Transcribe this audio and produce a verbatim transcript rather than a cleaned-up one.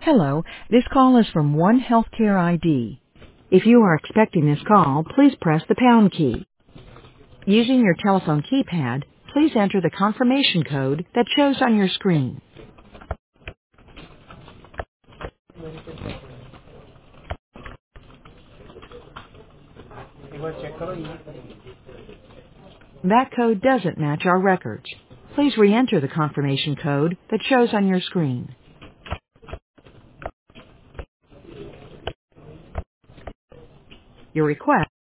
Hello, this call is from One Healthcare I D. If you are expecting this call, please press the pound key. Using your telephone keypad, please enter the confirmation code that shows on your screen. That code doesn't match our records. Please re-enter the confirmation code that shows on your screen. Your request